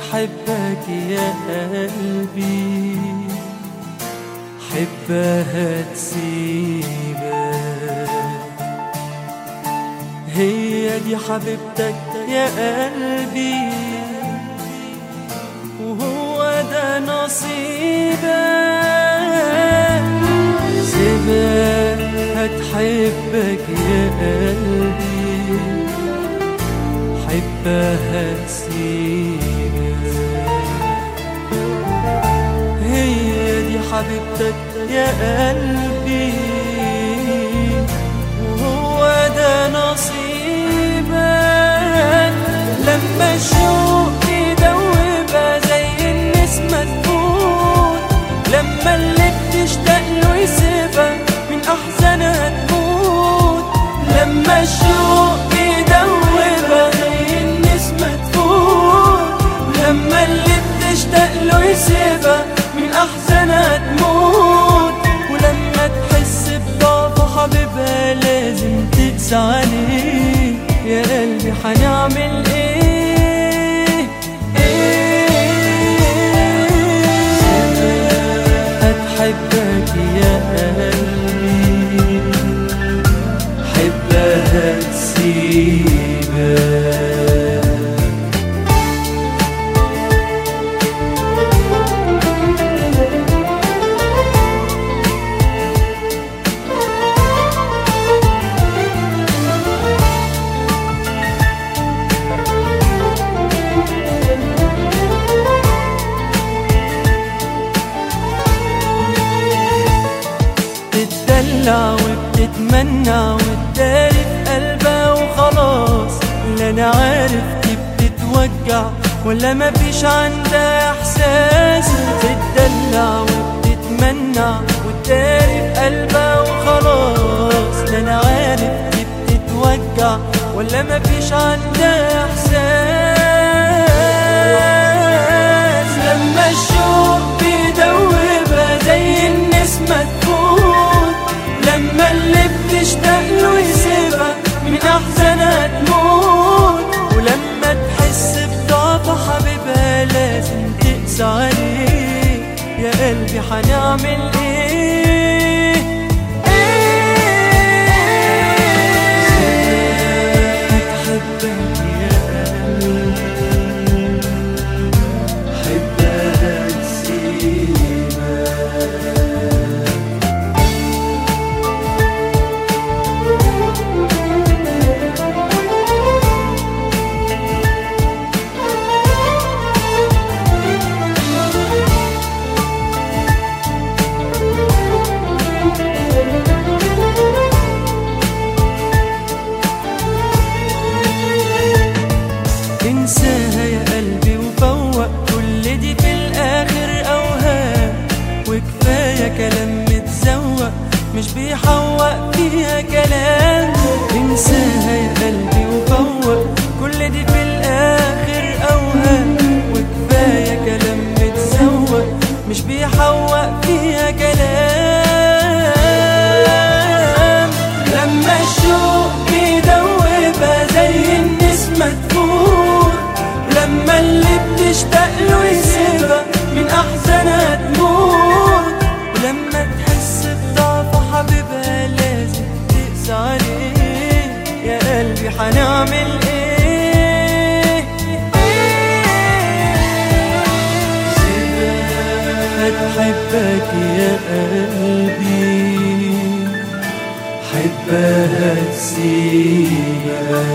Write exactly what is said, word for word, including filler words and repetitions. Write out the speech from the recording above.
هتحبك يا قلبي، حبها تسيبك. هي دي حبيبتك يا قلبي، وهو ده نصيبك. سيبها هتحبك يا قلبي، حبها تسيبك. هي دي حبيبتك يا قلبي، وهو ده نصيبك. لما الشوق يدوبها زي النسمة تفوت، لما اللي بتشتاق له يسيبها من أحزانها تموت. لما الشوق يدوبها زي النسمة تفوت، لما اللي بتشتاق له يسيبها من أحزانها تموت. ولما تحس بضعف حبيبها لازم تقسى عليه. يا قلبي هنعمل ايه؟ ايه هتحبك يا قلبي، حبها تسيبك. وبتتمنى وتداري في قلبها وخلاص. لا انا عارف دي بتتوجع ولا مفيش عندها احساس. بتدلع وبتتمنى وتداري في قلبها وخلاص. لا انا عارف دي بتتوجع ولا مفيش عندها احساس. لما الشوق بيدوبها زي النسمة تفوت، لما اللي بتشتاق له يسيبها من أحزانها تموت. ولما تحس بضعف حبيبها لازم تقسى عليه. يا قلبي هنعمل ايه؟ ايه هتحبك يا قلبي، حبها تسيبك. انساها يا قلبي وفوق كل دي في الاخر اوهام. وكفايه كلام متزوق مش بيحوق فيها كلام. انساها يا قلبي وفوق كل دي في الاخر اوهام. وكفايه كلام متزوق مش بيحوق فيها كلام. لما الشوق بيدوبها زي النسمة تفوت، لما اللي بتشتاق له يسيبها من أحزانها تموت. ولما تحس بضعف حبيبها لازم تقسى عليه. يا قلبي هنعمل ايه؟ هتحبك يا قلبي، حبها تسيبك.